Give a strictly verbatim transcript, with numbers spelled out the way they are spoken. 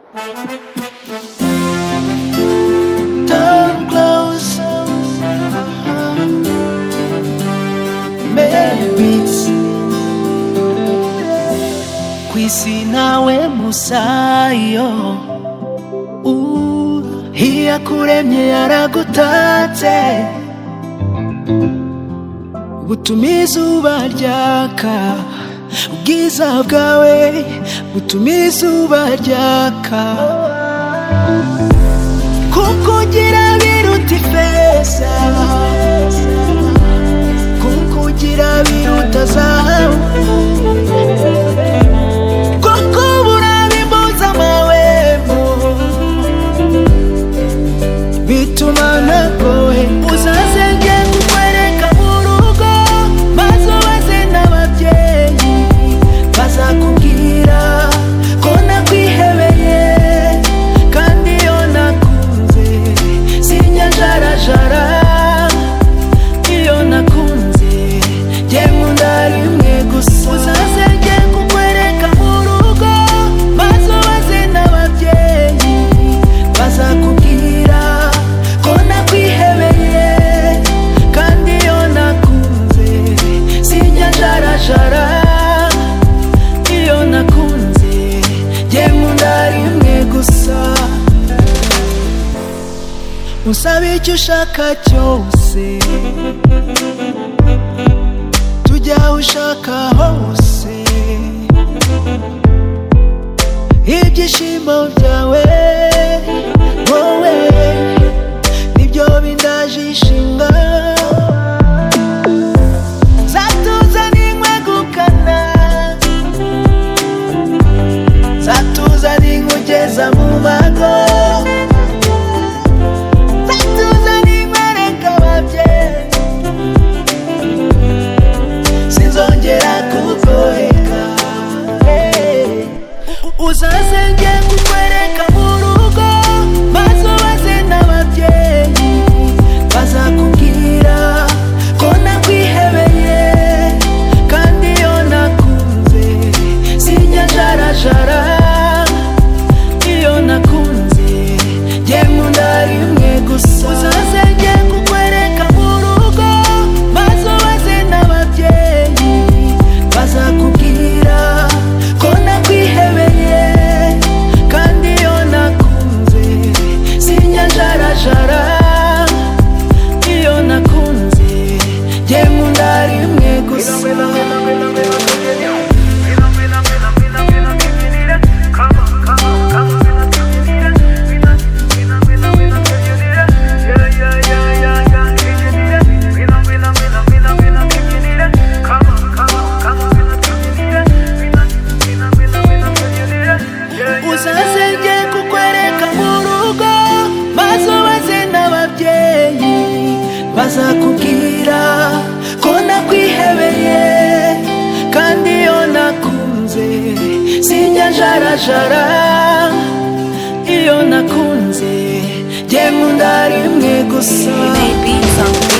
Turn close, beats. Kwisi nawe musayo, uh, iyakuremye yaragutatse, butuma izuba ryaka, ubwiza bwawe butuma izuba ryaka, kukugira biruta ifeza, kukugira biruta zahabu, kukubura bimbuza amahwemo, bituma nagohe. Uzaze nge kukwereka mu rugo, maze ubaze n'ababyeyi, bazakubwira ko nakwihebeye, kandi iyo nakunze sinjya njarajara. Iyo nakunze jye nkunda rimwe gusa. Uzaze nge kukwereka mu rugo, maze ubaze n'ababyeyi, bazakubwira ko nakwihebeye, kandi iyo nakunze sinjya njarajara. Iyo nakunze jye nkunda rimwe gusa. Unsaba icyo ushaka cyose, tujya aho ushaka hose, ibyishimo byawe wowe nibyo bindaje ishinga. Zatuza ninkwegukana, zatuza ninkugeza mu mago, zatuza ninkwereka ababyeyi, sinzongera kugoheka. Uzaze nge kukwereka mu rugo, maze ubaze n'ababyeyi, bazakubwira ko nakwihebeye, kandi iyo nakunze sinjya njarajara. Iyo nakunze jye nkunda rimwe gusa. Uzaze nge kukwereka mu rugo, maze ubaze n'ababyeyi, bazakubwira ko nakwihebeye, kandi iyo nakunze sinjya njarajara. Iyo nakunze jye nkunda rimwe gusa. Uzaze nge kukwereka mu rugo, maze ubaze n'ababyeyi, bazakubwira ko nakwihebeye, kandi iyo nakunze sinjya njarajara. Iyo nakunze jye nkunda rimwe gusa.